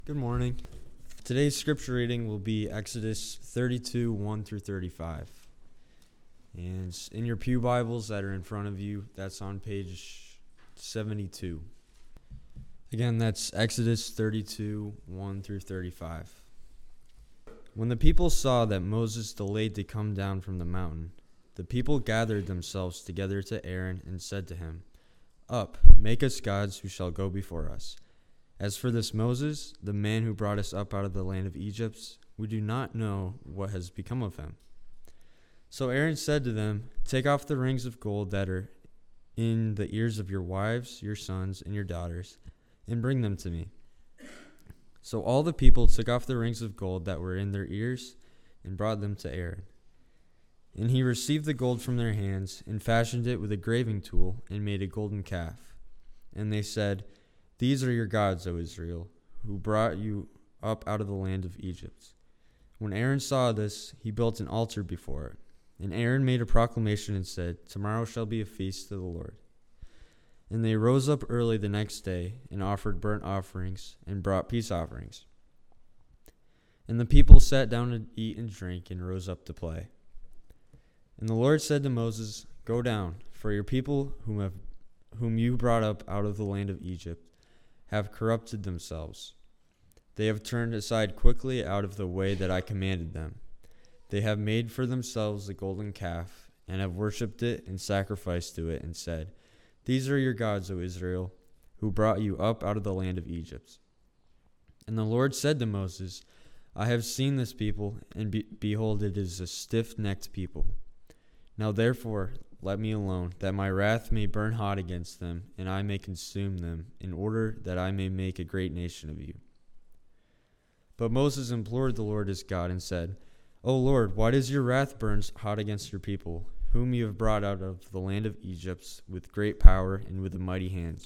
Good morning. Today's scripture reading will be Exodus 32, 1 through 35. And in your pew Bibles that are in front of you, that's on page 72. Again, that's Exodus 32, 1 through 35. When the people saw that Moses delayed to come down from the mountain, the people gathered themselves together to Aaron and said to him, "Up, make us gods who shall go before us. As for this Moses, the man who brought us up out of the land of Egypt, we do not know what has become of him." So Aaron said to them, "Take off the rings of gold that are in the ears of your wives, your sons, and your daughters, and bring them to me." So all the people took off the rings of gold that were in their ears and brought them to Aaron. And he received the gold from their hands and fashioned it with a graving tool and made a golden calf. And they said, "These are your gods, O Israel, who brought you up out of the land of Egypt." When Aaron saw this, he built an altar before it. And Aaron made a proclamation and said, "Tomorrow shall be a feast to the Lord." And they rose up early the next day and offered burnt offerings and brought peace offerings. And the people sat down to eat and drink and rose up to play. And the Lord said to Moses, "Go down, for your people whom you brought up out of the land of Egypt have corrupted themselves. They have turned aside quickly out of the way that I commanded them. They have made for themselves a golden calf, and have worshipped it and sacrificed to it, and said, 'These are your gods, O Israel, who brought you up out of the land of Egypt.' And the Lord said to Moses, 'I have seen this people, and behold, it is a stiff-necked people. Now therefore let me alone, that my wrath may burn hot against them, and I may consume them, in order that I may make a great nation of you.' But Moses implored the Lord his God and said, 'O Lord, why does your wrath burn hot against your people, whom you have brought out of the land of Egypt with great power and with a mighty hand?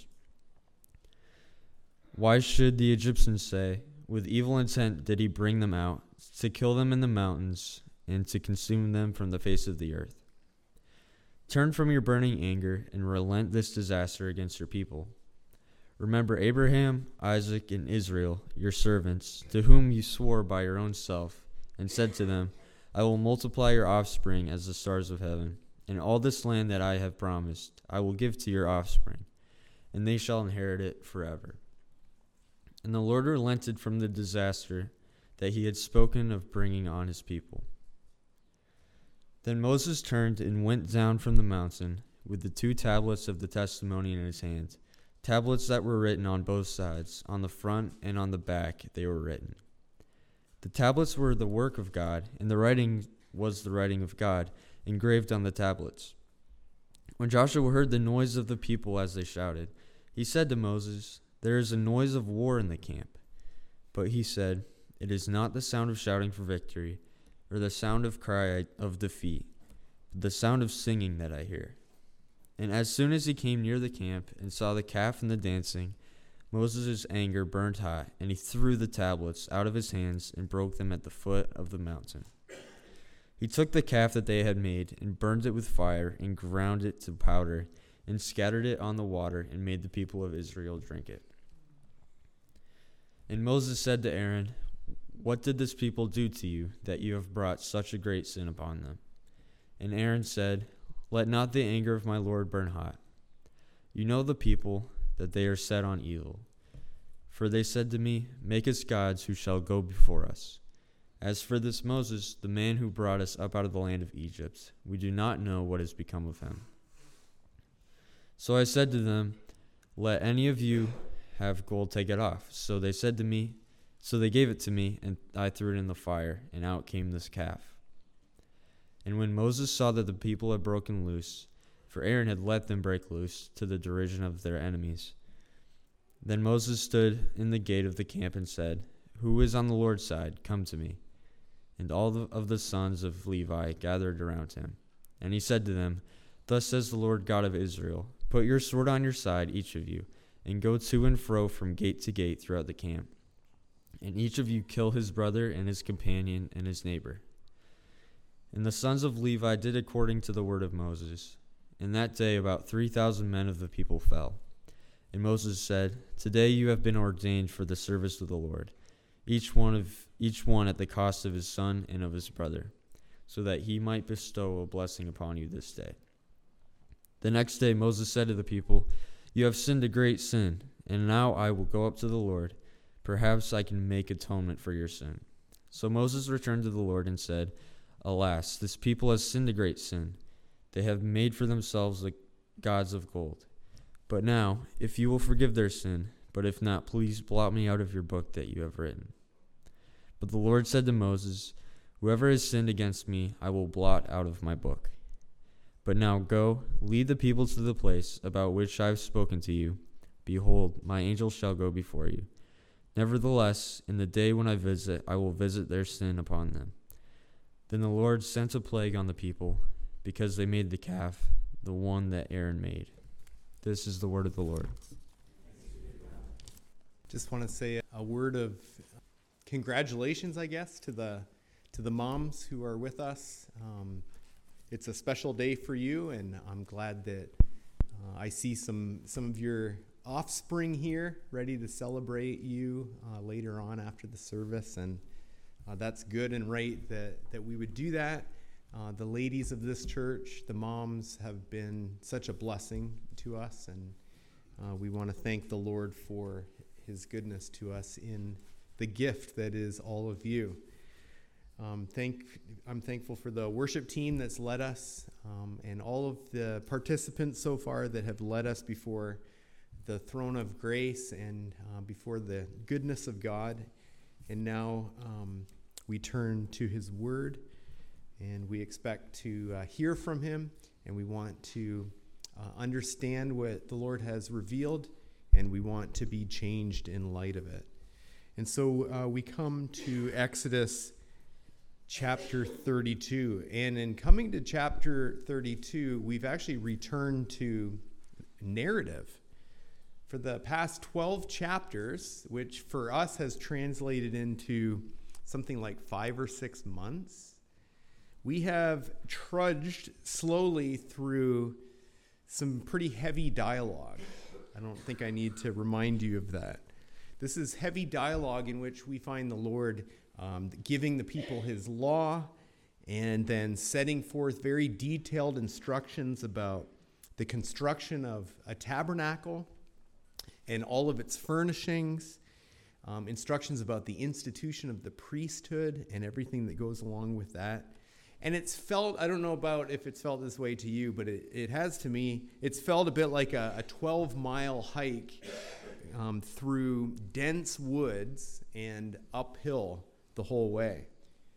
Why should the Egyptians say, with evil intent did he bring them out, to kill them in the mountains, and to consume them from the face of the earth? Turn from your burning anger and relent this disaster against your people. Remember Abraham, Isaac, and Israel, your servants, to whom you swore by your own self, and said to them, I will multiply your offspring as the stars of heaven, and all this land that I have promised I will give to your offspring, and they shall inherit it forever.' And the Lord relented from the disaster that he had spoken of bringing on his people. Then Moses turned and went down from the mountain with the 2 tablets of the testimony in his hand, tablets that were written on both sides, on the front and on the back they were written. The tablets were the work of God, and the writing was the writing of God, engraved on the tablets. When Joshua heard the noise of the people as they shouted, he said to Moses, 'There is a noise of war in the camp.' But he said, 'It is not the sound of shouting for victory, or the sound of cry of defeat, but the sound of singing that I hear.' And as soon as he came near the camp and saw the calf and the dancing, Moses' anger burned hot, and he threw the tablets out of his hands and broke them at the foot of the mountain. He took the calf that they had made and burned it with fire and ground it to powder and scattered it on the water and made the people of Israel drink it. And Moses said to Aaron, 'What did this people do to you, that you have brought such a great sin upon them?' And Aaron said, 'Let not the anger of my Lord burn hot. You know the people, that they are set on evil. For they said to me, Make us gods who shall go before us. As for this Moses, the man who brought us up out of the land of Egypt, we do not know what has become of him.' So I said to them, 'Let any of you have gold, take it off.' So they gave it to me, and I threw it in the fire, and out came this calf. And when Moses saw that the people had broken loose, for Aaron had let them break loose, to the derision of their enemies, then Moses stood in the gate of the camp and said, 'Who is on the Lord's side? Come to me.' And all of the sons of Levi gathered around him. And he said to them, 'Thus says the Lord God of Israel, Put your sword on your side, each of you, and go to and fro from gate to gate throughout the camp. And each of you kill his brother and his companion and his neighbor.' And the sons of Levi did according to the word of Moses. And that day about 3,000 men of the people fell. And Moses said, 'Today you have been ordained for the service of the Lord. each one at the cost of his son and of his brother, so that he might bestow a blessing upon you this day." The next day Moses said to the people, "You have sinned a great sin, and now I will go up to the Lord. Perhaps I can make atonement for your sin." So Moses returned to the Lord and said, "Alas, this people has sinned a great sin. They have made for themselves the gods of gold. But now, if you will forgive their sin, but if not, please blot me out of your book that you have written." But the Lord said to Moses, "Whoever has sinned against me, I will blot out of my book. But now go, lead the people to the place about which I have spoken to you. Behold, my angel shall go before you. Nevertheless, in the day when I visit, I will visit their sin upon them." Then the Lord sent a plague on the people, because they made the calf, the one that Aaron made. This is the word of the Lord. Just want to say a word of congratulations, I guess, to the moms who are with us. It's a special day for you, and I'm glad that I see some of your offspring here ready to celebrate you later on after the service, and that's good and right that we would do that. The ladies of this church, the moms, have been such a blessing to us, and we want to thank the Lord for his goodness to us in the gift that is all of you. I'm thankful for the worship team that's led us, and all of the participants so far that have led us before the throne of grace and before the goodness of God. And now we turn to his word, and we expect to hear from him, and we want to understand what the Lord has revealed, and we want to be changed in light of it. And so we come to Exodus chapter 32. And in coming to chapter 32, we've actually returned to narrative. For the past 12 chapters, which for us has translated into something like 5 or 6 months, we have trudged slowly through some pretty heavy dialogue. I don't think I need to remind you of that. This is heavy dialogue in which we find the Lord giving the people his law, and then setting forth very detailed instructions about the construction of a tabernacle and all of its furnishings, instructions about the institution of the priesthood and everything that goes along with that. And it's felt, I don't know about if it's felt this way to you, but it has to me. It's felt a bit like a 12-mile hike through dense woods and uphill the whole way.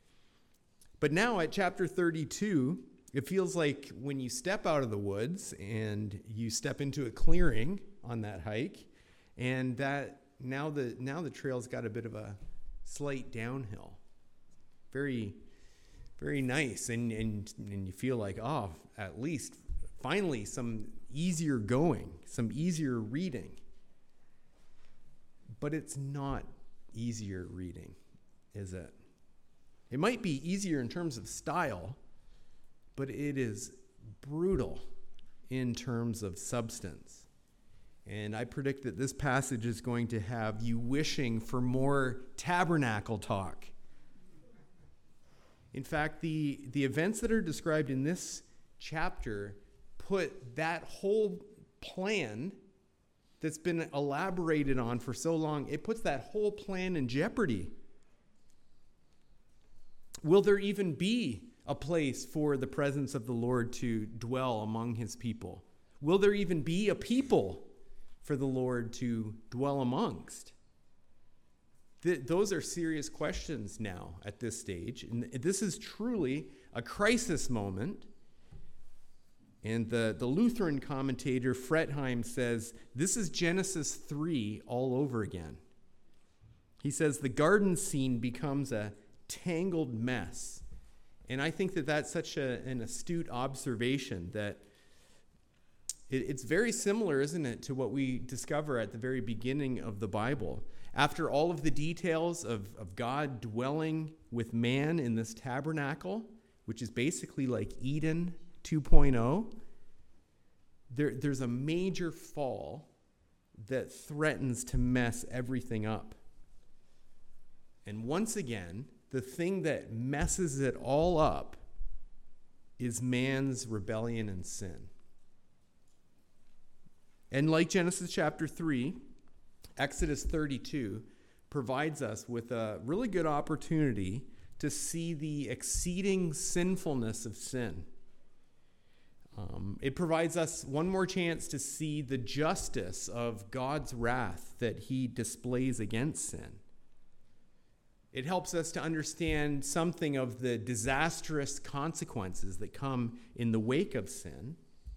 But now at chapter 32, it feels like when you step out of the woods and you step into a clearing on that hike, and that now the trail's got a bit of a slight downhill. Very, very nice, and you feel like, oh, at least finally some easier going, some easier reading. But it's not easier reading, is it? It might be easier in terms of style, but it is brutal in terms of substance. And I predict that this passage is going to have you wishing for more tabernacle talk. In fact, the events that are described in this chapter put that whole plan that's been elaborated on for so long, it puts that whole plan in jeopardy. Will there even be a place for the presence of the Lord to dwell among his people? Will there even be a people for the Lord to dwell amongst? Those are serious questions now at this stage. And this is truly a crisis moment. And the Lutheran commentator Fretheim says, this is Genesis 3 all over again. He says the garden scene becomes a tangled mess. And I think that that's such an astute observation that it's very similar, isn't it, to what we discover at the very beginning of the Bible. After all of the details of God dwelling with man in this tabernacle, which is basically like Eden 2.0, there's a major fall that threatens to mess everything up. And once again, the thing that messes it all up is man's rebellion and sin. And like Genesis chapter 3, Exodus 32 provides us with a really good opportunity to see the exceeding sinfulness of sin. It provides us one more chance to see the justice of God's wrath that he displays against sin. It helps us to understand something of the disastrous consequences that come in the wake of sin.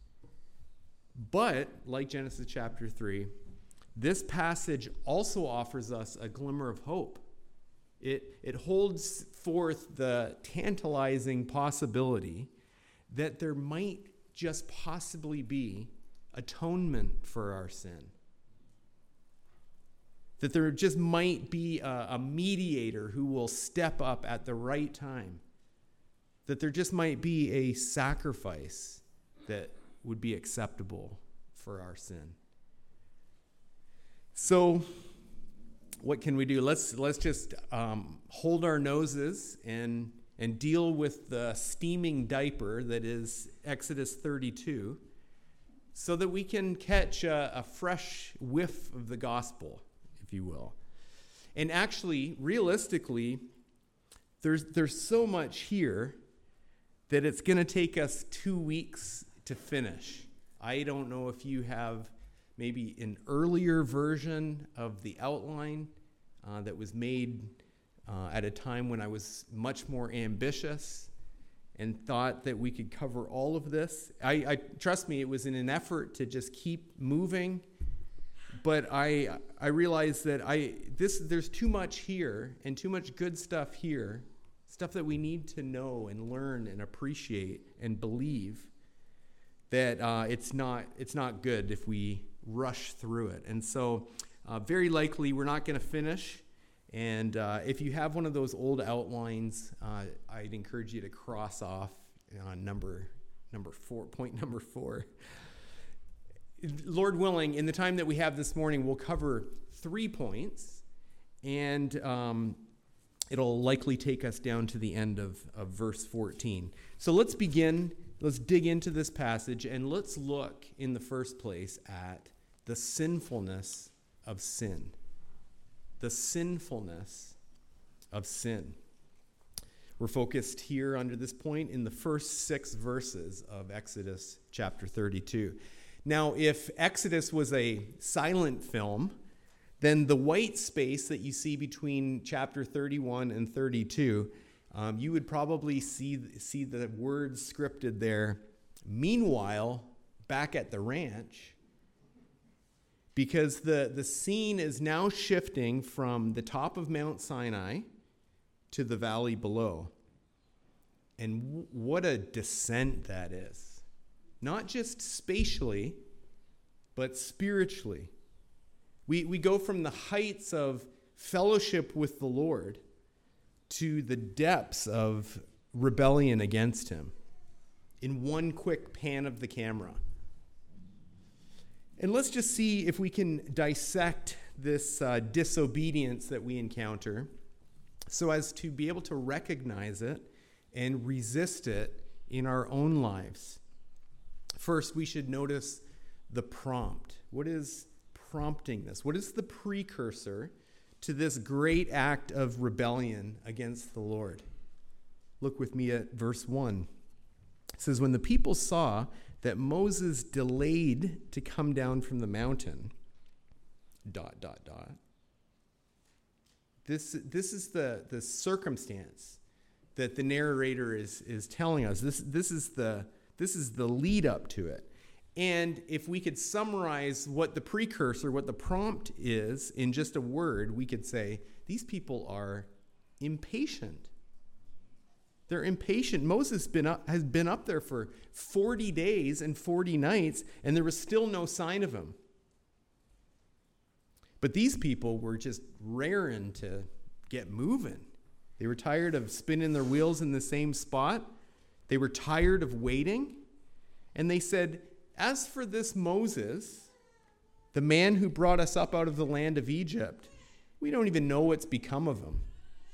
But, like Genesis chapter 3, this passage also offers us a glimmer of hope. It holds forth the tantalizing possibility that there might just possibly be atonement for our sin. That there just might be a mediator who will step up at the right time. That there just might be a sacrifice that would be acceptable for our sin. So, what can we do? Let's just hold our noses and deal with the steaming diaper that is Exodus 32 so that we can catch a fresh whiff of the gospel, if you will. And actually, realistically, there's so much here that it's going to take us 2 weeks to finish. I don't know if you have maybe an earlier version of the outline that was made at a time when I was much more ambitious and thought that we could cover all of this. I trust me, it was in an effort to just keep moving, but I realized that there's too much here and too much good stuff here, stuff that we need to know and learn and appreciate and believe, that it's not good if we rush through it. And so very likely we're not going to finish. And if you have one of those old outlines, I'd encourage you to cross off number 4, point number 4. Lord willing, in the time that we have this morning, we'll cover 3 points, and it'll likely take us down to the end of verse 14. So let's begin. Let's dig into this passage, and let's look in the first place at the sinfulness of sin. The sinfulness of sin. We're focused here under this point in the first 6 verses of Exodus chapter 32. Now, if Exodus was a silent film, then the white space that you see between chapter 31 and 32, you would probably see the words scripted there. Meanwhile, back at the ranch, because the scene is now shifting from the top of Mount Sinai to the valley below. And what a descent that is. Not just spatially, but spiritually. We go from the heights of fellowship with the Lord to the depths of rebellion against him in one quick pan of the camera. And let's just see if we can dissect this disobedience that we encounter so as to be able to recognize it and resist it in our own lives. First, we should notice the prompt. What is prompting this? What is the precursor to this great act of rebellion against the Lord? Look with me at verse 1. It says, when the people saw that Moses delayed to come down from the mountain, ... This is the circumstance that the narrator is telling us. This is the lead up to it. And if we could summarize what the precursor, what the prompt is in just a word, we could say, these people are impatient. They're impatient. Moses has been up there for 40 days and 40 nights, and there was still no sign of him. But these people were just raring to get moving. They were tired of spinning their wheels in the same spot. They were tired of waiting. And they said, as for this Moses, the man who brought us up out of the land of Egypt, we don't even know what's become of him.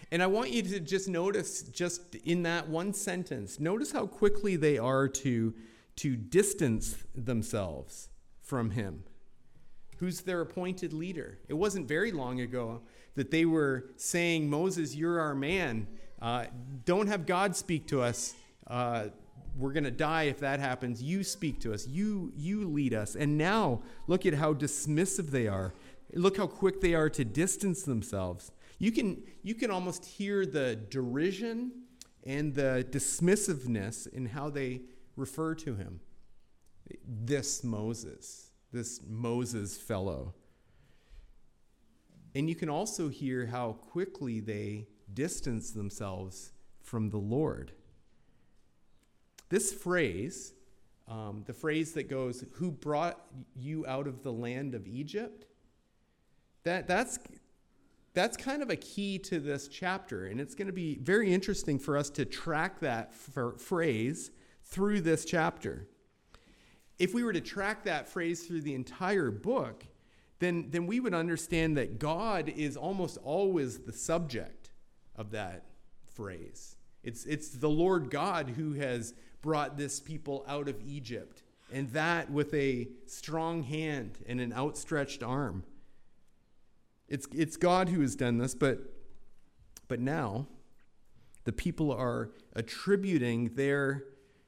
And I want you to just notice, just in that one sentence, notice how quickly they are to distance themselves from him, who's their appointed leader. It wasn't very long ago that they were saying, Moses, you're our man. Don't have God speak to us. We're going to die if that happens. You speak to us. You lead us. And now look at how dismissive they are. Look how quick they are to distance themselves. You can almost hear the derision and the dismissiveness in how they refer to him. This Moses fellow. And you can also hear how quickly they distance themselves from the Lord. This phrase, the phrase that goes, who brought you out of the land of Egypt, that's kind of a key to this chapter, and it's going to be very interesting for us to track that phrase through this chapter. If we were to track that phrase through the entire book, then we would understand that God is almost always the subject of that phrase. It's the Lord God who has brought this people out of Egypt, and that with a strong hand and an outstretched arm. It's God who has done this, but now the people are attributing their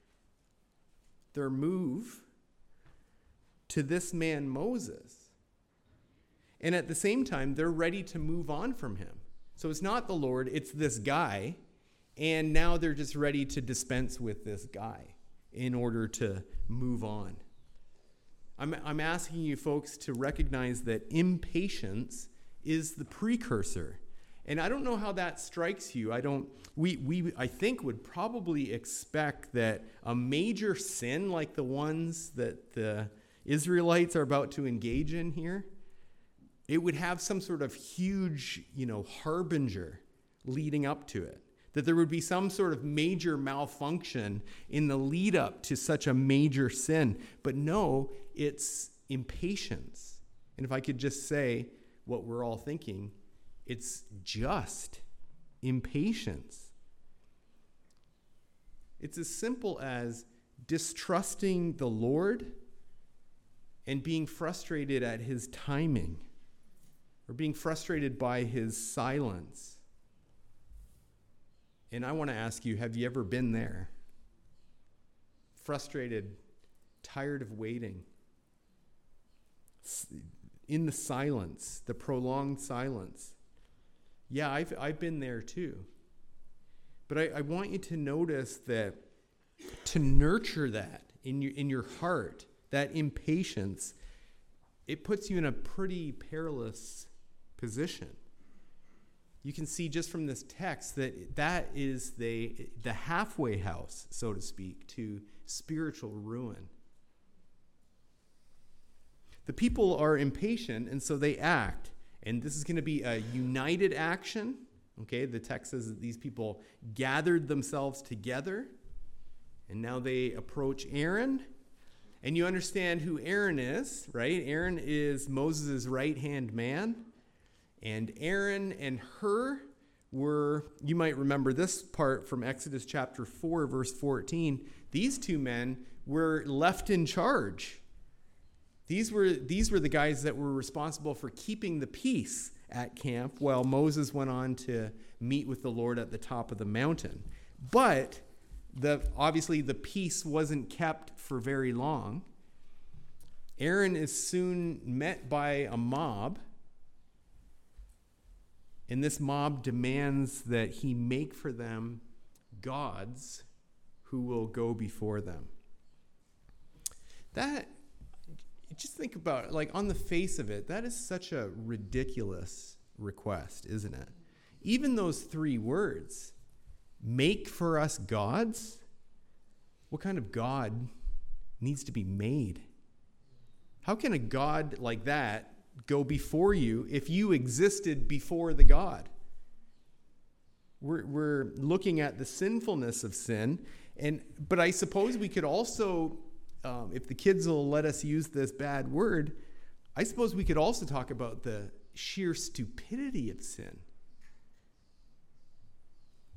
move to this man Moses. And at the same time, they're ready to move on from him. So it's not the Lord, it's this guy, and now they're just ready to dispense with this guy in order to move on. I'm asking you folks to recognize that impatience is the precursor. And I don't know how that strikes you. I think would probably expect that a major sin like the ones that the Israelites are about to engage in here, it would have some sort of huge, harbinger leading up to it. That there would be some sort of major malfunction in the lead up to such a major sin. But no, it's impatience. And if I could just say what we're all thinking, it's just impatience. It's as simple as distrusting the Lord and being frustrated at his timing, or being frustrated by his silence. And I want to ask you, have you ever been there? Frustrated, tired of waiting, in the silence, the prolonged silence. Yeah, I've been there too. But I want you to notice that to nurture that in your heart, that impatience, it puts you in a pretty perilous position. You can see just from this text that is the halfway house, so to speak, to spiritual ruin. The people are impatient, and so they act. And this is going to be a united action. Okay, the text says that these people gathered themselves together, and now they approach Aaron. And you understand who Aaron is, right? Aaron is Moses' right-hand man. And Aaron and Hur were, you might remember this part from Exodus chapter 4, verse 14. These two men were left in charge. These were the guys that were responsible for keeping the peace at camp while Moses went on to meet with the Lord at the top of the mountain. But obviously the peace wasn't kept for very long. Aaron is soon met by a mob, and this mob demands that he make for them gods who will go before them. Just think about it, like on the face of it, that is such a ridiculous request, isn't it? Even those three words, make for us gods, what kind of God needs to be made? How can a God like that go before you if you existed before the God? We're looking at the sinfulness of sin, but I suppose we could also, if the kids will let us use this bad word, I suppose we could also talk about the sheer stupidity of sin.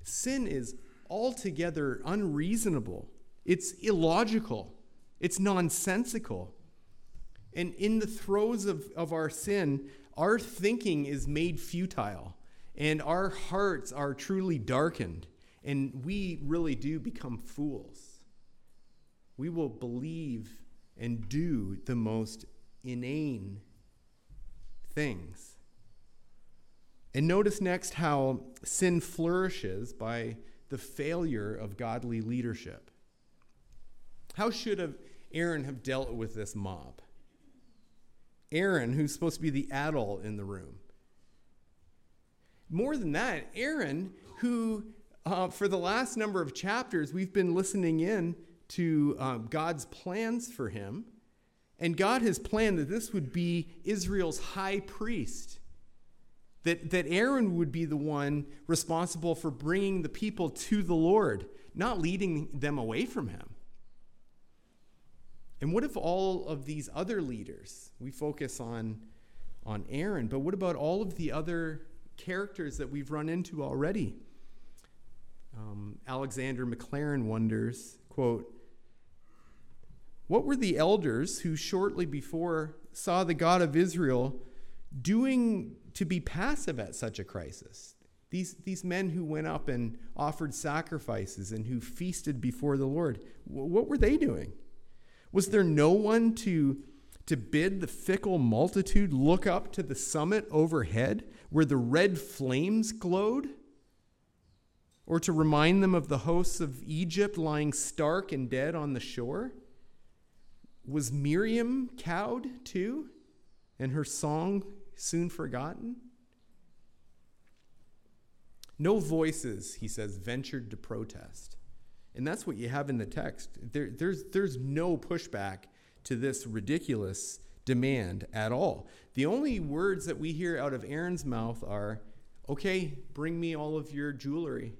Sin is altogether unreasonable. It's illogical. It's nonsensical. And in the throes of our sin, our thinking is made futile, and our hearts are truly darkened, and we really do become fools. We will believe and do the most inane things. And notice next how sin flourishes by the failure of godly leadership. How should Aaron have dealt with this mob? Aaron, who's supposed to be the adult in the room. More than that, Aaron, who for the last number of chapters, we've been listening in to God's plans for him. And God has planned that this would be Israel's high priest. That Aaron would be the one responsible for bringing the people to the Lord, not leading them away from him. And what if all of these other leaders, we focus on Aaron, but what about all of the other characters that we've run into already? Alexander McLaren wonders, quote, "What were the elders who shortly before saw the God of Israel doing to be passive at such a crisis?" These men who went up and offered sacrifices and who feasted before the Lord, what were they doing? Was there no one to bid the fickle multitude look up to the summit overhead where the red flames glowed? Or to remind them of the hosts of Egypt lying stark and dead on the shore? Was Miriam cowed too, and her song soon forgotten? No voices, he says, ventured to protest. And that's what you have in the text. There's no pushback to this ridiculous demand at all. The only words that we hear out of Aaron's mouth are, "Okay, bring me all of your jewelry."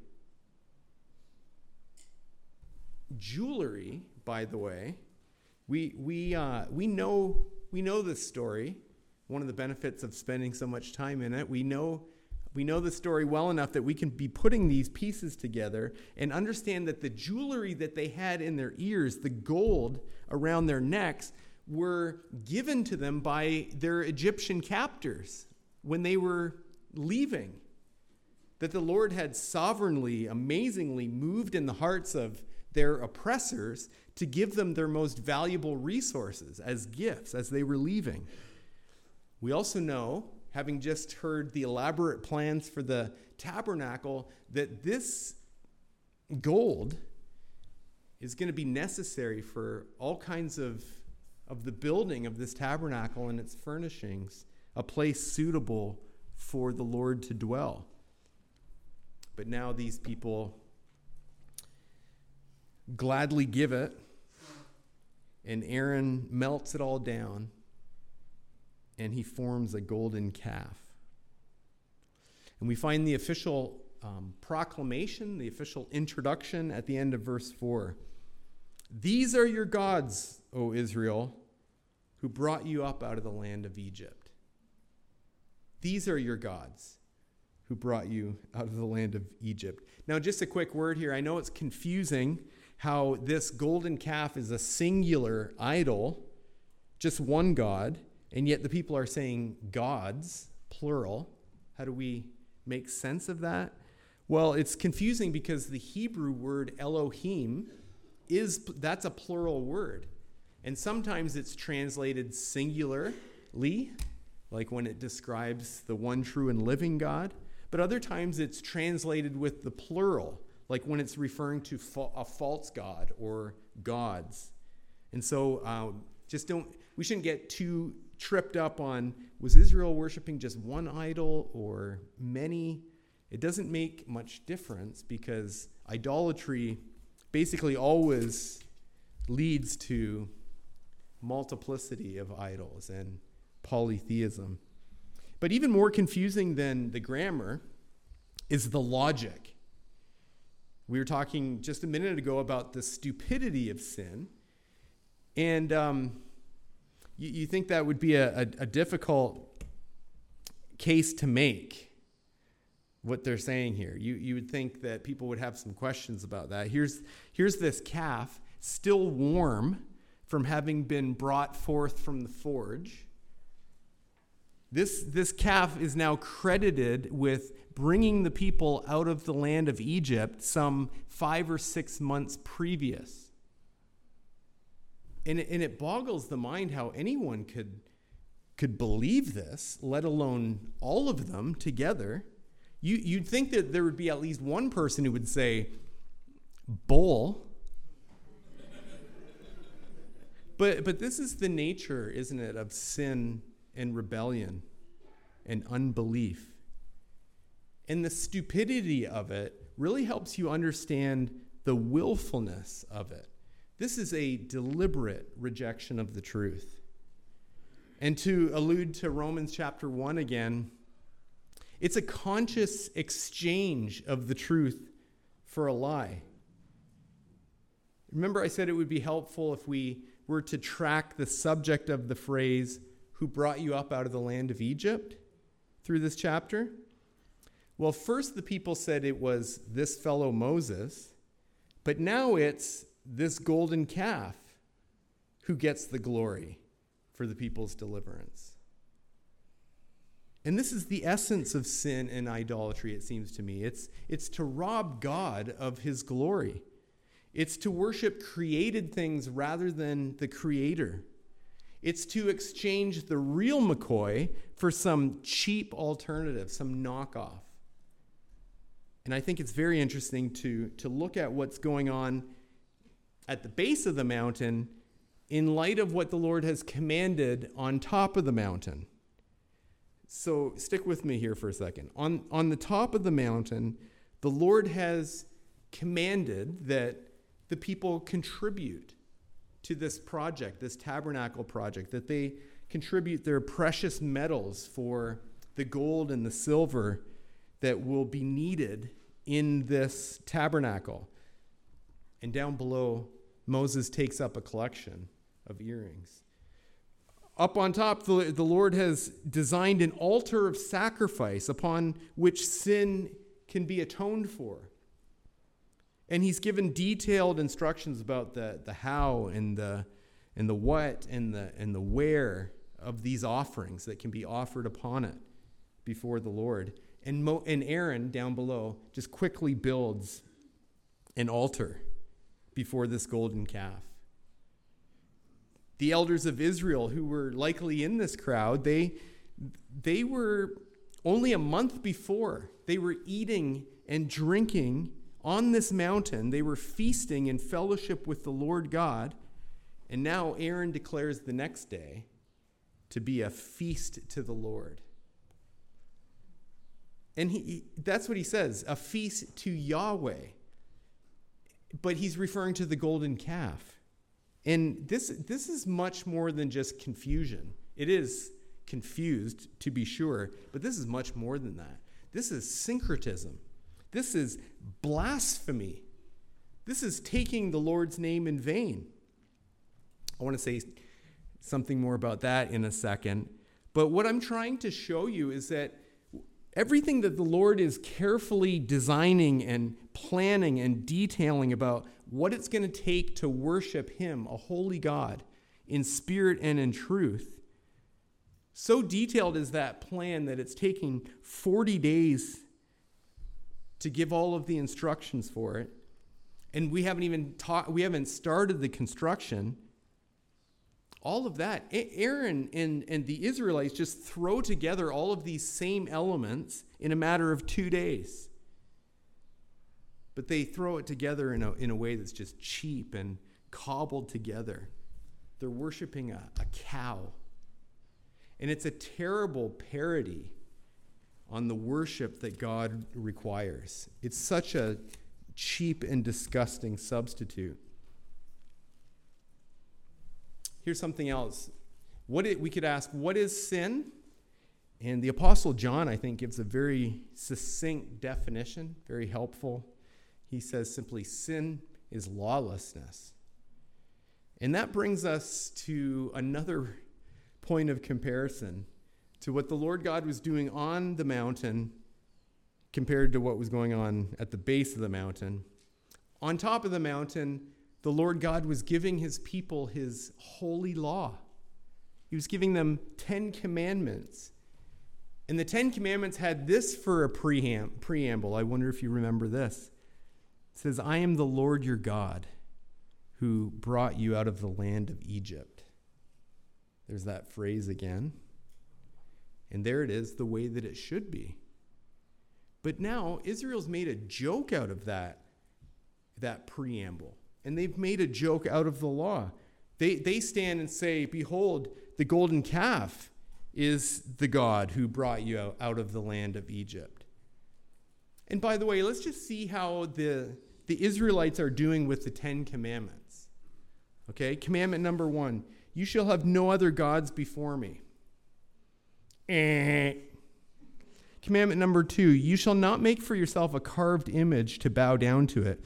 Jewelry, by the way, we know this story. One of the benefits of spending so much time in it, we know the story well enough that we can be putting these pieces together and understand that the jewelry that they had in their ears, the gold around their necks, were given to them by their Egyptian captors when they were leaving. That the Lord had sovereignly, amazingly moved in the hearts of their oppressors to give them their most valuable resources as gifts as they were leaving. We also know, having just heard the elaborate plans for the tabernacle, that this gold is going to be necessary for all kinds of the building of this tabernacle and its furnishings, a place suitable for the Lord to dwell. But now these people gladly give it, and Aaron melts it all down, and he forms a golden calf. And we find the official proclamation, the official introduction at the end of verse 4. "These are your gods, O Israel, who brought you up out of the land of Egypt." These are your gods who brought you out of the land of Egypt. Now, just a quick word here. I know it's confusing how this golden calf is a singular idol, just one God, and yet the people are saying gods, plural. How do we make sense of that? Well, it's confusing because the Hebrew word Elohim that's a plural word. And sometimes it's translated singularly, like when it describes the one true and living God. But other times it's translated with the plural, like when it's referring to a false god or gods. And so we shouldn't get too tripped up on, was Israel worshiping just one idol or many? It doesn't make much difference because idolatry basically always leads to multiplicity of idols and polytheism. But even more confusing than the grammar is the logic. We were talking just a minute ago about the stupidity of sin. And you think that would be a difficult case to make. what they're saying here. You would think that people would have some questions about that. Here's this calf, still warm from having been brought forth from the forge. This calf is now credited with bringing the people out of the land of Egypt some 5 or 6 months previous. And it boggles the mind how anyone could believe this, let alone all of them together. You'd think that there would be at least one person who would say, bull. But this is the nature, isn't it, of sin and rebellion and unbelief. And the stupidity of it really helps you understand the willfulness of it. This is a deliberate rejection of the truth. And to allude to Romans chapter 1 again, it's a conscious exchange of the truth for a lie. Remember, I said it would be helpful if we were to track the subject of the phrase, "who brought you up out of the land of Egypt," through this chapter. Well, first the people said it was this fellow Moses, but now it's this golden calf who gets the glory for the people's deliverance. And this is the essence of sin and idolatry, it seems to me. It's to rob God of his glory. It's to worship created things rather than the Creator. It's to exchange the real McCoy for some cheap alternative, some knockoff. And I think it's very interesting to look at what's going on at the base of the mountain in light of what the Lord has commanded on top of the mountain. So stick with me here for a second. On the top of the mountain, the Lord has commanded that the people contribute to this project, this tabernacle project, that they contribute their precious metals for the gold and the silver that will be needed in this tabernacle. And down below, Moses takes up a collection of earrings. Up on top, the Lord has designed an altar of sacrifice upon which sin can be atoned for. And he's given detailed instructions about the how and the what and the where of these offerings that can be offered upon it before the Lord. And Aaron down below just quickly builds an altar before this golden calf. The elders of Israel, who were likely in this crowd, they were only a month before, they were eating and drinking on this mountain. They were feasting in fellowship with the Lord God. And now Aaron declares the next day to be a feast to the Lord. And that's what he says, a feast to Yahweh. But he's referring to the golden calf. And this is much more than just confusion. It is confused, to be sure, but this is much more than that. This is syncretism. This is blasphemy. This is taking the Lord's name in vain. I want to say something more about that in a second. But what I'm trying to show you is that everything that the Lord is carefully designing and planning and detailing about what it's going to take to worship him, a holy God, in spirit and in truth, so detailed is that plan that it's taking 40 days to give all of the instructions for it. And we haven't started the construction. All of that. Aaron and the Israelites just throw together all of these same elements in a matter of 2 days. But they throw it together in a way that's just cheap and cobbled together. They're worshiping a cow. And it's a terrible parody on the worship that God requires. It's such a cheap and disgusting substitute. Here's something else. We could ask, what is sin? And the Apostle John, I think, gives a very succinct definition, very helpful. He says simply, sin is lawlessness. And that brings us to another point of comparison to what the Lord God was doing on the mountain compared to what was going on at the base of the mountain. On top of the mountain, the Lord God was giving his people his holy law. He was giving them 10 commandments. And the 10 commandments had this for a preamble. I wonder if you remember this. It says, I am the Lord your God who brought you out of the land of Egypt. There's that phrase again. And there it is, the way that it should be. But now Israel's made a joke out of that preamble. And they've made a joke out of the law. They stand and say, behold, the golden calf is the God who brought you out of the land of Egypt. And by the way, let's just see how the Israelites are doing with the 10 commandments. Okay, commandment number 1, you shall have no other gods before me. Commandment number 2, you shall not make for yourself a carved image to bow down to it.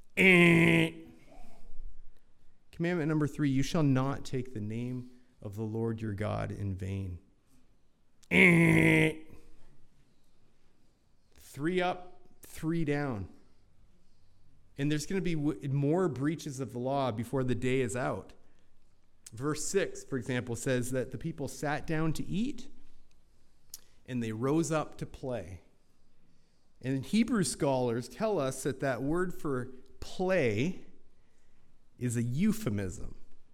Commandment number 3, you shall not take the name of the Lord your God in vain. 3 up, 3 down. And there's going to be more breaches of the law before the day is out. Verse 6, for example, says that the people sat down to eat and they rose up to play. And Hebrew scholars tell us that that word for play is a euphemism.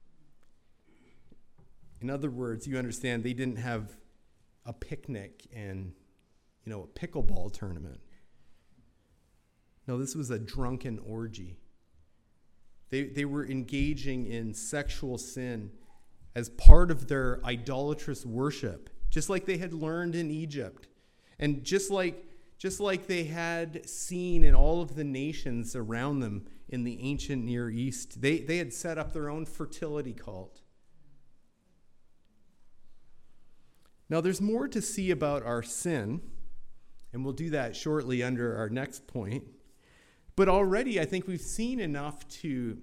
In other words, you understand they didn't have a picnic and, a pickleball tournament. No, this was a drunken orgy. They were engaging in sexual sin as part of their idolatrous worship, just like they had learned in Egypt. And just like they had seen in all of the nations around them in the ancient Near East, they had set up their own fertility cult. Now, there's more to see about our sin, and we'll do that shortly under our next point. But already, I think we've seen enough to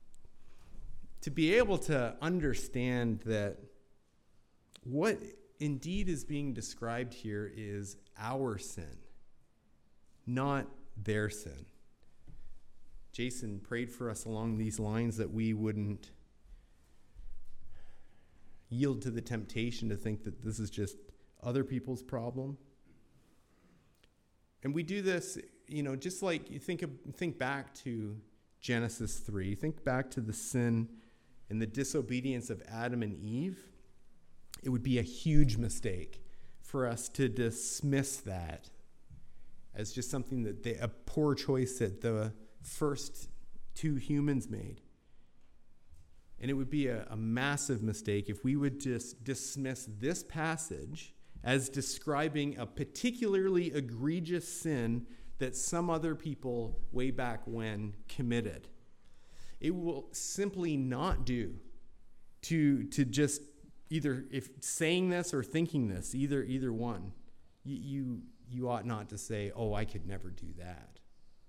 be able to understand that what indeed is being described here is our sin, not their sin. Jason prayed for us along these lines that we wouldn't yield to the temptation to think that this is just other people's problem. And we do this, just like you think back to Genesis 3, think back to the sin and the disobedience of Adam and Eve. It would be a huge mistake for us to dismiss that as just something that a poor choice that the first 2 humans made. And it would be a massive mistake if we would just dismiss this passage as describing a particularly egregious sin that some other people way back when committed. It will simply not do to just either if saying this or thinking this, either one. You ought not to say, oh, I could never do that.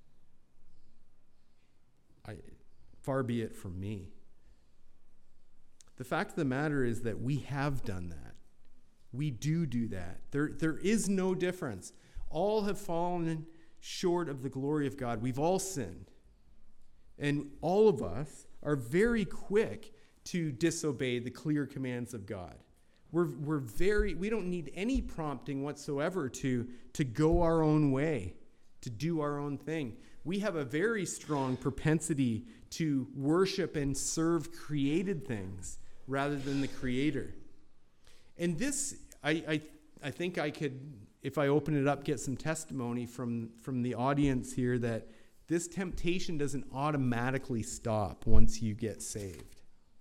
Far be it from me. The fact of the matter is that we have done that. We do that. There is no difference. All have fallen short of the glory of God. We've all sinned. And all of us are very quick to disobey the clear commands of God. We don't need any prompting whatsoever to go our own way, to do our own thing. We have a very strong propensity to worship and serve created things rather than the Creator. And this, I think I could, if I open it up, get some testimony from the audience here that this temptation doesn't automatically stop once you get saved.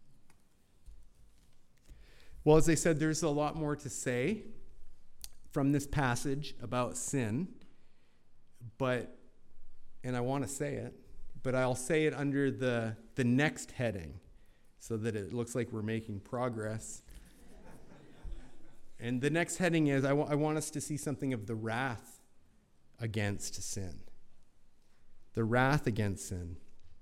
Well, as I said, there's a lot more to say from this passage about sin, and I want to say it, but I'll say it under the next heading so that it looks like we're making progress. And the next heading is, I want us to see something of the wrath against sin. The wrath against sin.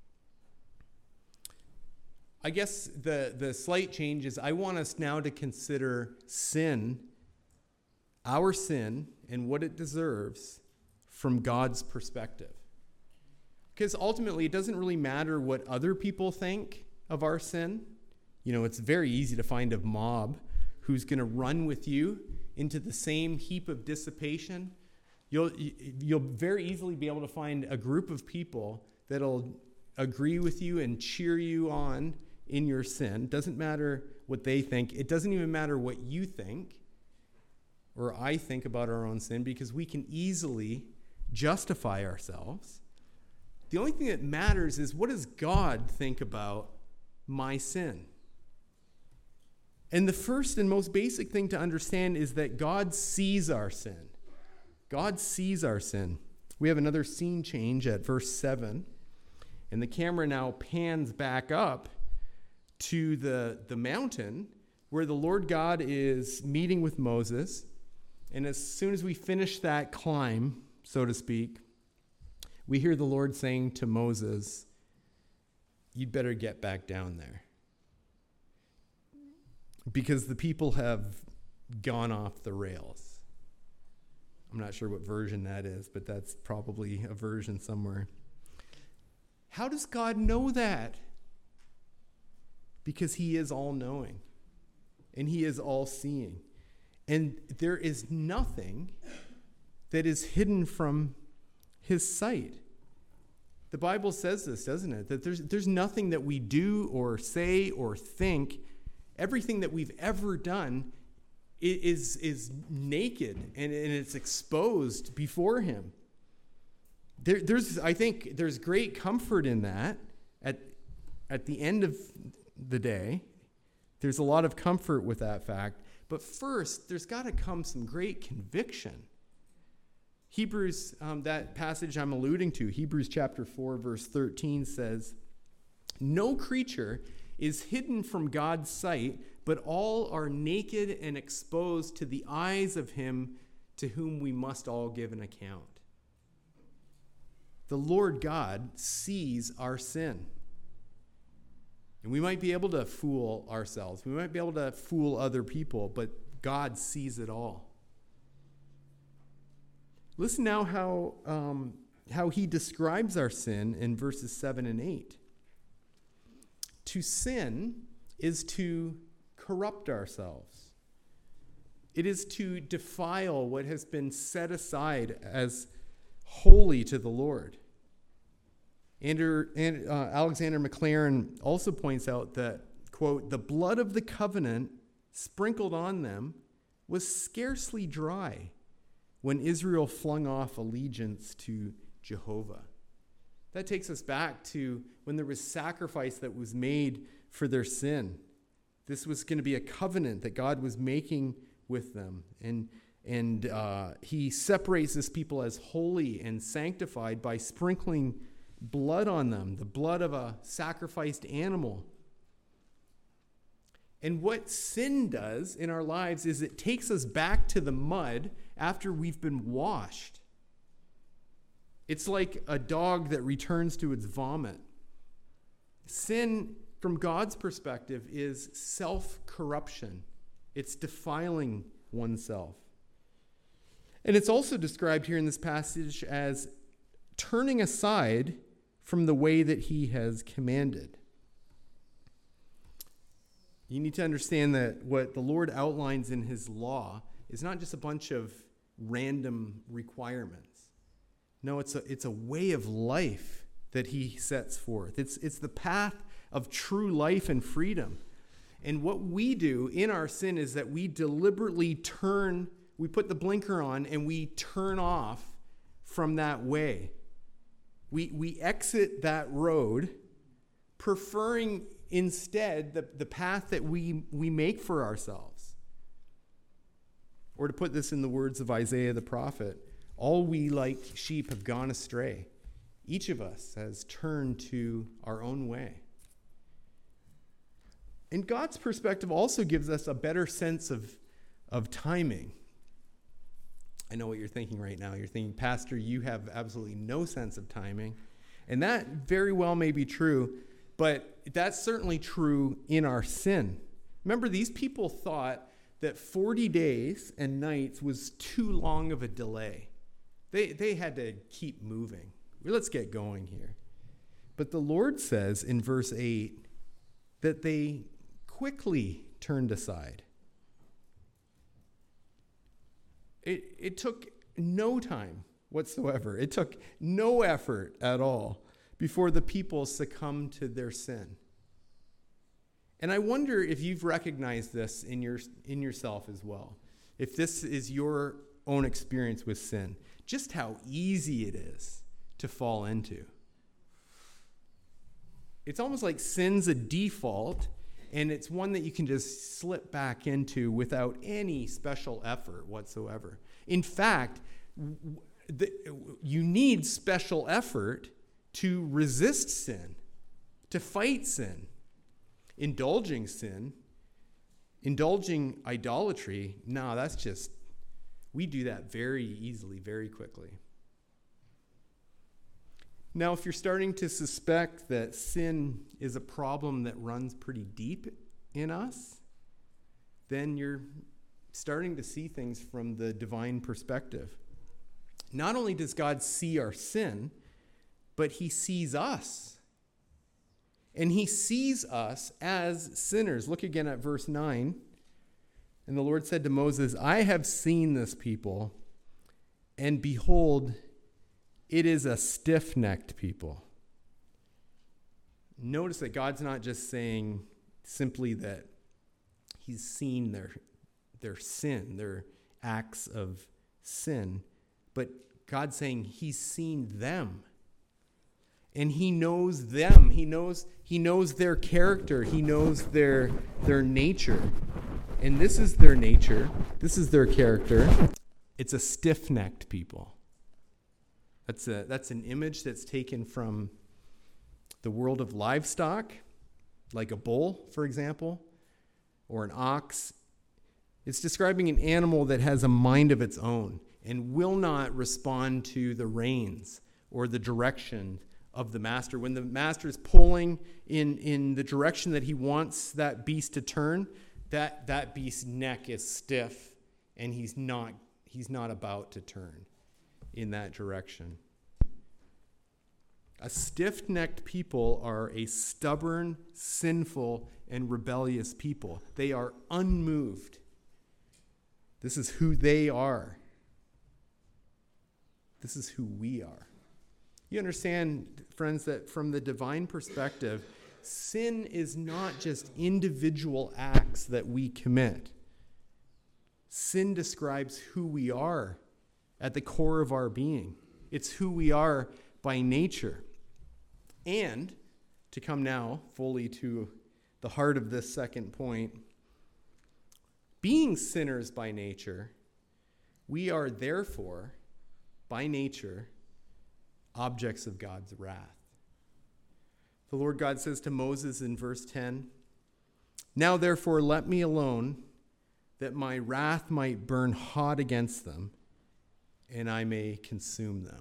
I guess the slight change is I want us now to consider sin, our sin, and what it deserves from God's perspective. Because ultimately, it doesn't really matter what other people think of our sin. You know, it's very easy to find a mob who's going to run with you into the same heap of dissipation. You'll very easily be able to find a group of people that'll agree with you and cheer you on in your sin. It doesn't matter what they think. It doesn't even matter what you think or I think about our own sin, because we can easily justify ourselves. The only thing that matters is, what does God think about my sin? And the first and most basic thing to understand is that God sees our sin. God sees our sin. We have another scene change at verse 7, and the camera now pans back up to the mountain where the Lord God is meeting with Moses. And as soon as we finish that climb, so to speak, we hear the Lord saying to Moses, "You'd better get back down there, because the people have gone off the rails." I'm not sure what version that is, but that's probably a version somewhere. How does God know that? Because he is all-knowing, and he is all-seeing. And there is nothing that is hidden from his sight. The Bible says this, doesn't it? That there's nothing that we do or say or think. Everything that we've ever done is naked and it's exposed before him. I think there's great comfort in that. At the end of the day, there's a lot of comfort with that fact. But first, there's got to come some great conviction. Hebrews, that passage I'm alluding to, Hebrews chapter 4, verse 13 says, "No creature is hidden from God's sight, but all are naked and exposed to the eyes of him to whom we must all give an account." The Lord God sees our sin. And we might be able to fool ourselves. We might be able to fool other people, but God sees it all. Listen now how he describes our sin in verses 7 and 8. To sin is to corrupt ourselves. It is to defile what has been set aside as holy to the Lord. Alexander Maclaren also points out that, quote, "The blood of the covenant sprinkled on them was scarcely dry when Israel flung off allegiance to Jehovah." That takes us back to when there was sacrifice that was made for their sin. This was going to be a covenant that God was making with them. And he separates his people as holy and sanctified by sprinkling blood on them, the blood of a sacrificed animal. And what sin does in our lives is it takes us back to the mud after we've been washed. It's like a dog that returns to its vomit. Sin, from God's perspective, is self-corruption. It's defiling oneself. And it's also described here in this passage as turning aside from the way that he has commanded. You need to understand that what the Lord outlines in his law is not just a bunch of random requirements. No, it's a way of life that he sets forth. It's the path of true life and freedom. And what we do in our sin is that we deliberately we put the blinker on and we turn off from that way. We exit that road, preferring instead the path that we make for ourselves. Or to put this in the words of Isaiah the prophet, all we like sheep have gone astray. Each of us has turned to our own way. And God's perspective also gives us a better sense of timing. I know what you're thinking right now. You're thinking, Pastor, you have absolutely no sense of timing. And that very well may be true, but that's certainly true in our sin. Remember, these people thought that 40 days and nights was too long of a delay. They had to keep moving. Let's get going here. But the Lord says in verse 8 that they quickly turned aside. It took no time whatsoever. It took no effort at all before the people succumbed to their sin. And I wonder if you've recognized this in yourself as well. If this is your own experience with sin, just how easy it is to fall into. It's almost like sin's a default, and it's one that you can just slip back into without any special effort whatsoever. In fact, you need special effort to resist sin, to fight sin. Indulging sin, indulging idolatry, no, we do that very easily, very quickly. Now, if you're starting to suspect that sin is a problem that runs pretty deep in us, then you're starting to see things from the divine perspective. Not only does God see our sin, but he sees us. And he sees us as sinners. Look again at verse 9. And the Lord said to Moses, I have seen this people, and behold, it is a stiff-necked people. Notice that God's not just saying simply that he's seen their sin, their acts of sin, but God's saying he's seen them. And he knows them. He knows their character. He knows their nature. And this is their nature. This is their character. It's a stiff-necked people. That's an image that's taken from the world of livestock, like a bull, for example, or an ox. It's describing an animal that has a mind of its own and will not respond to the reins or the direction of the master. When the master is pulling in the direction that he wants that beast to turn, that beast's neck is stiff, and he's not about to turn in that direction. A stiff-necked people are a stubborn, sinful, and rebellious people. They are unmoved. This is who they are. This is who we are. You understand, friends, that from the divine perspective, sin is not just individual acts that we commit. Sin describes who we are at the core of our being. It's who we are by nature. And, to come now fully to the heart of this second point, being sinners by nature, we are therefore, by nature, objects of God's wrath. The Lord God says to Moses in verse 10, Now therefore let me alone, that my wrath might burn hot against them, and I may consume them.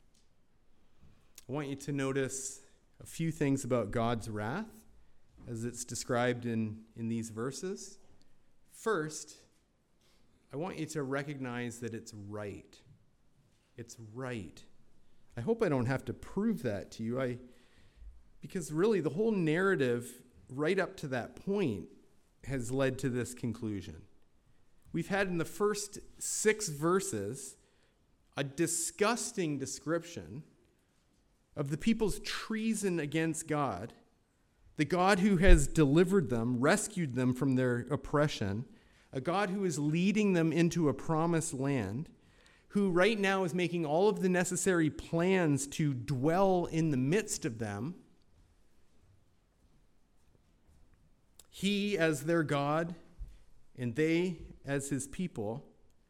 I want you to notice a few things about God's wrath as it's described in these verses. First, I want you to recognize that it's right. It's right. I hope I don't have to prove that to you. Because really the whole narrative right up to that point has led to this conclusion. We've had in the first 6 verses a disgusting description of the people's treason against God, the God who has delivered them, rescued them from their oppression, a God who is leading them into a promised land, who right now is making all of the necessary plans to dwell in the midst of them. He as their God, and they as his people.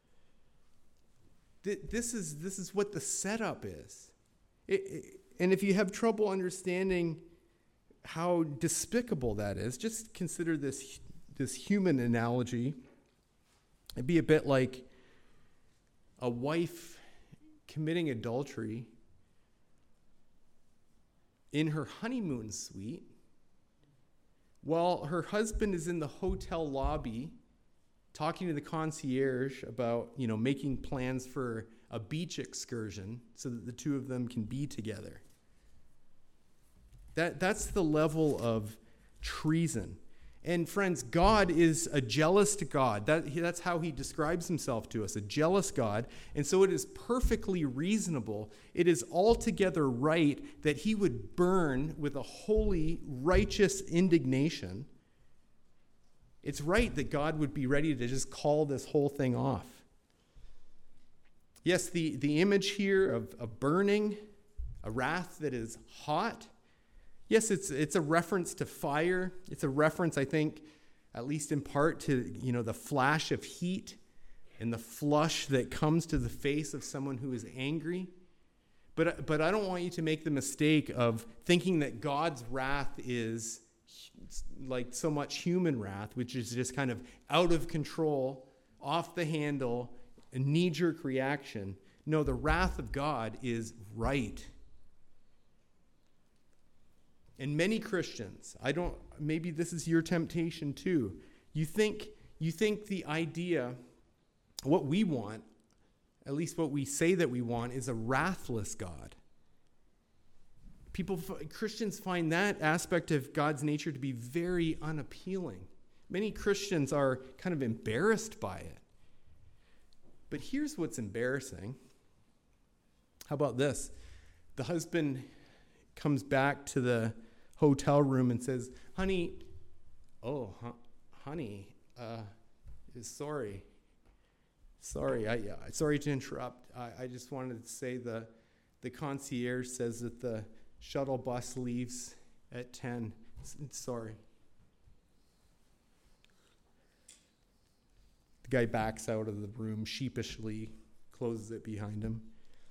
This is what the setup is. And if you have trouble understanding how despicable that is, just consider this human analogy. It'd be a bit like a wife committing adultery in her honeymoon suite while her husband is in the hotel lobby talking to the concierge about, making plans for a beach excursion so that the two of them can be together. That's the level of treason. And friends, God is a jealous God. That's how he describes himself to us, a jealous God. And so it is perfectly reasonable. It is altogether right that he would burn with a holy, righteous indignation. It's right that God would be ready to just call this whole thing off. Yes, the image here of burning, a wrath that is hot. Yes, it's a reference to fire. It's a reference, I think, at least in part, to the flash of heat and the flush that comes to the face of someone who is angry. But I don't want you to make the mistake of thinking that God's wrath is like so much human wrath, which is just kind of out of control, off the handle, a knee-jerk reaction. No, the wrath of God is right. And many Christians, maybe this is your temptation too. You think the idea, what we want, at least what we say that we want, is a wrathless God. Christians find that aspect of God's nature to be very unappealing. Many Christians are kind of embarrassed by it. But here's what's embarrassing. How about this? The husband comes back to the hotel room and says, honey, sorry, sorry to interrupt. I just wanted to say the concierge says that the shuttle bus leaves at 10. Sorry. The guy backs out of the room sheepishly, closes it behind him.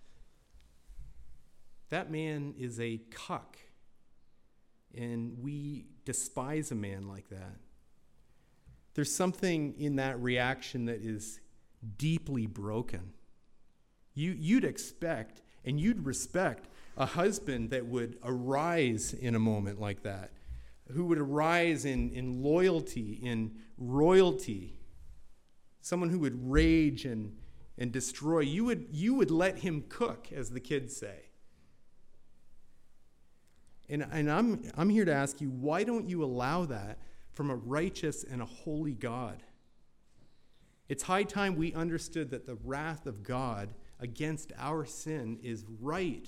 That man is a cuck. And we despise a man like that. There's something in that reaction that is deeply broken. You'd expect and you'd respect a husband that would arise in a moment like that, who would arise in loyalty, in royalty, someone who would rage and destroy. You would let him cook, as the kids say. And I'm here to ask you, why don't you allow that from a righteous and a holy God? It's high time we understood that the wrath of God against our sin is right.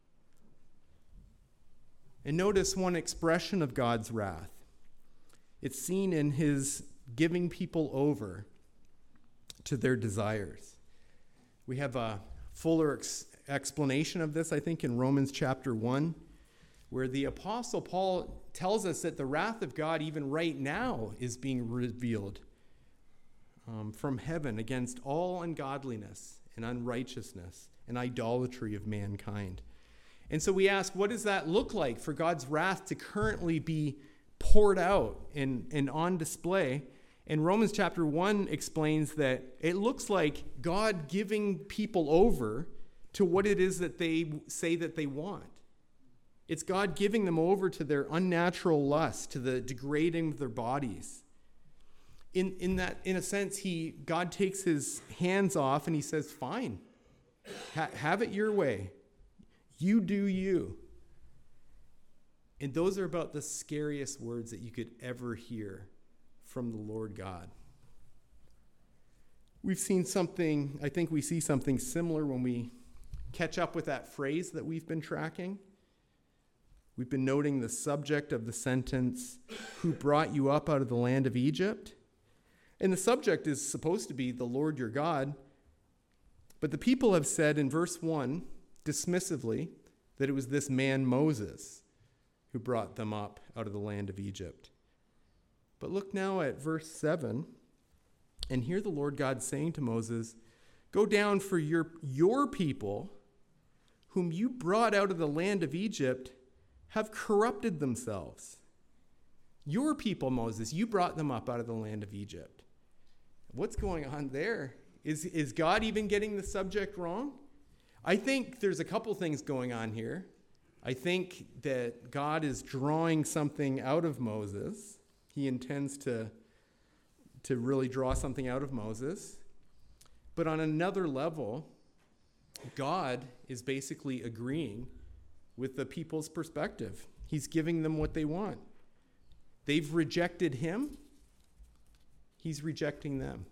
And notice one expression of God's wrath. It's seen in his giving people over to their desires. We have a fuller explanation of this, I think, in Romans chapter 1. Where the Apostle Paul tells us that the wrath of God, even right now, is being revealed from heaven against all ungodliness and unrighteousness and idolatry of mankind. And so we ask, what does that look like for God's wrath to currently be poured out and on display? And Romans chapter 1 explains that it looks like God giving people over to what it is that they say that they want. It's God giving them over to their unnatural lust, to the degrading of their bodies. In a sense, God takes his hands off and he says, fine, have it your way. You do you. And those are about the scariest words that you could ever hear from the Lord God. We've seen something, I think we see something similar when we catch up with that phrase that we've been tracking. We've been noting the subject of the sentence, who brought you up out of the land of Egypt? And the subject is supposed to be the Lord your God. But the people have said in verse 1, dismissively, that it was this man Moses who brought them up out of the land of Egypt. But look now at verse 7, and hear the Lord God saying to Moses, go down, for your people, whom you brought out of the land of Egypt, have corrupted themselves. Your people, Moses, you brought them up out of the land of Egypt. What's going on there? Is God even getting the subject wrong? I think there's a couple things going on here. I think that God is drawing something out of Moses. He intends to really draw something out of Moses. But on another level, God is basically agreeing with the people's perspective. He's giving them what they want. They've rejected him. He's rejecting them.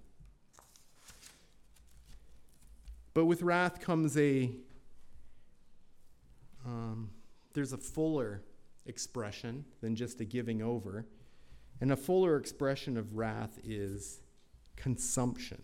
But with wrath comes there's a fuller expression than just a giving over. And a fuller expression of wrath is consumption.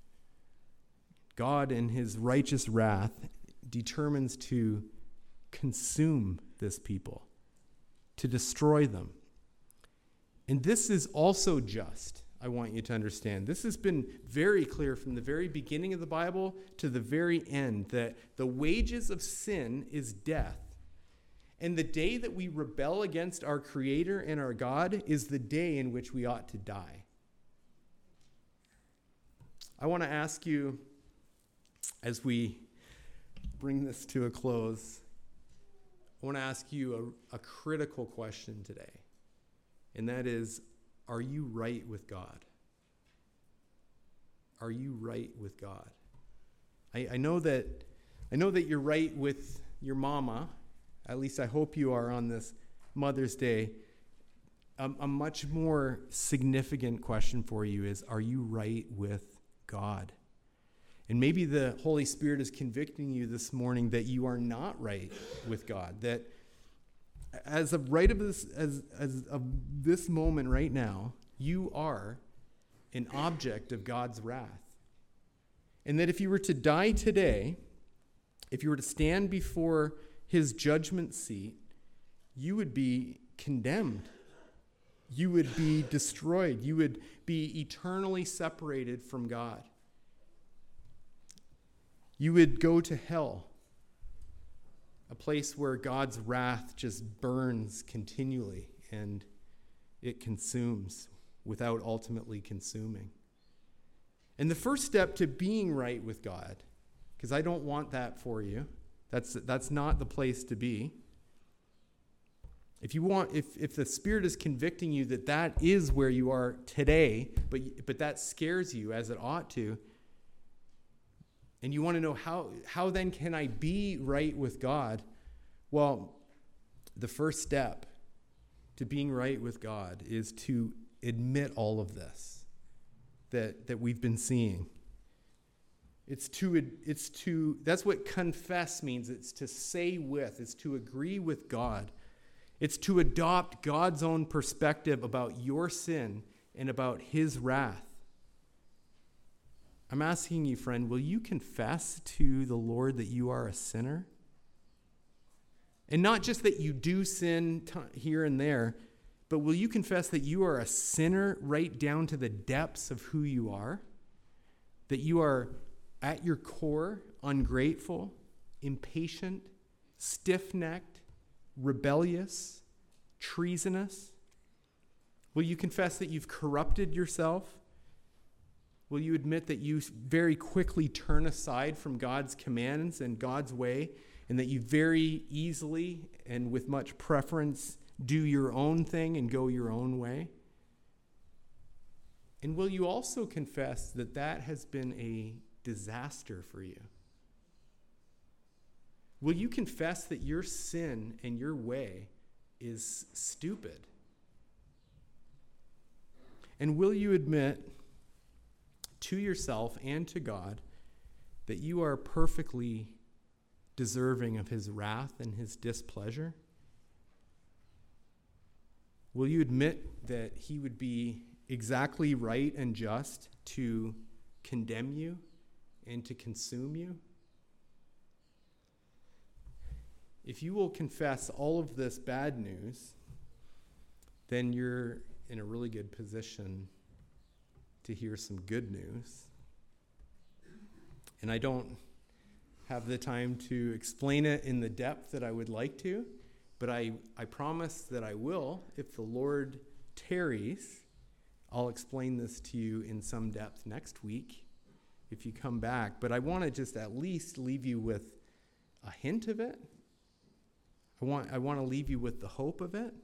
God, in his righteous wrath, determines to consume this people, to destroy them. And this is also just, I want you to understand. This has been very clear from the very beginning of the Bible to the very end, that the wages of sin is death. And the day that we rebel against our Creator and our God is the day in which we ought to die. I want to ask you, as we bring this to a close, I want to ask you a critical question today. And that is, are you right with God? Are you right with God? I know that you're right with your mama. At least I hope you are on this Mother's Day. A much more significant question for you is, are you right with God? And maybe the Holy Spirit is convicting you this morning that you are not right with God. That as of this moment right now, you are an object of God's wrath. And that if you were to die today, if you were to stand before his judgment seat, you would be condemned. You would be destroyed. You would be eternally separated from God. You would go to hell, a place where God's wrath just burns continually and it consumes without ultimately consuming. And the first step to being right with God, because I don't want that for you, that's not the place to be. If the Spirit is convicting you that is where you are today, but that scares you as it ought to, and you want to know how then can I be right with God? Well, the first step to being right with God is to admit all of this that we've been seeing. That's what confess means. It's to say with, it's to agree with God. It's to adopt God's own perspective about your sin and about his wrath. I'm asking you, friend, will you confess to the Lord that you are a sinner? And not just that you do sin here and there, but will you confess that you are a sinner right down to the depths of who you are? That you are at your core ungrateful, impatient, stiff-necked, rebellious, treasonous? Will you confess that you've corrupted yourself? Will you admit that you very quickly turn aside from God's commands and God's way, and that you very easily and with much preference do your own thing and go your own way? And will you also confess that has been a disaster for you? Will you confess that your sin and your way is stupid? And will you admit to yourself and to God that you are perfectly deserving of his wrath and his displeasure? Will you admit that he would be exactly right and just to condemn you and to consume you? If you will confess all of this bad news, then you're in a really good position to hear some good news. And I don't have the time to explain it in the depth that I would like to, but I promise that I will. If the Lord tarries, I'll explain this to you in some depth next week if you come back. But I want to just at least leave you with a hint of it. I want to leave you with the hope of it.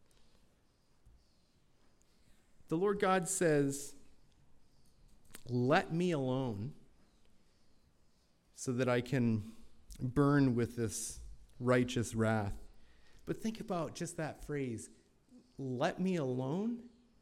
The Lord God says, "Let me alone, so that I can burn with this righteous wrath. But think about just that phrase, let me alone.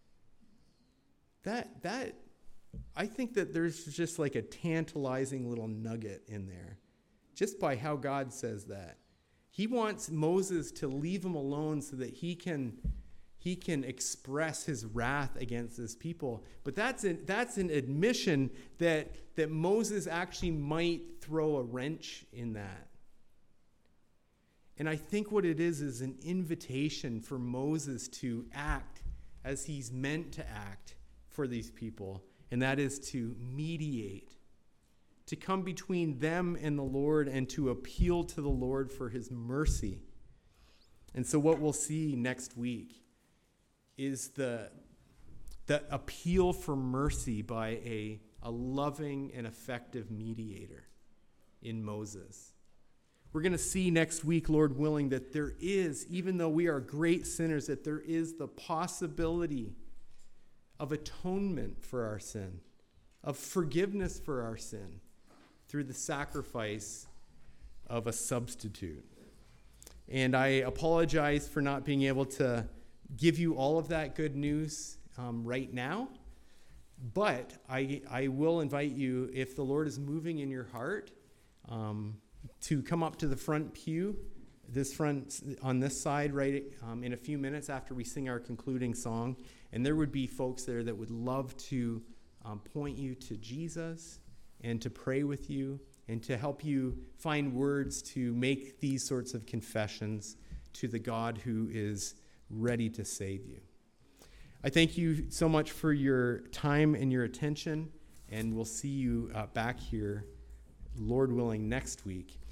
That I think that there's just like a tantalizing little nugget in there, just by how God says that. He wants Moses to leave him alone so that he can express his wrath against his people. But that's an admission that Moses actually might throw a wrench in that. And I think what it is an invitation for Moses to act as he's meant to act for these people, and that is to mediate, to come between them and the Lord and to appeal to the Lord for his mercy. And so what we'll see next week is the appeal for mercy by a loving and effective mediator in Moses. We're going to see next week, Lord willing, that there is, even though we are great sinners, that there is the possibility of atonement for our sin, of forgiveness for our sin, through the sacrifice of a substitute. And I apologize for not being able to give you all of that good news right now, but I will invite you, if the Lord is moving in your heart, to come up to the front pew, on this side, right, in a few minutes after we sing our concluding song. And there would be folks there that would love to point you to Jesus and to pray with you and to help you find words to make these sorts of confessions to the God who is ready to save you. I thank you so much for your time and your attention, and we'll see you back here, Lord willing, next week.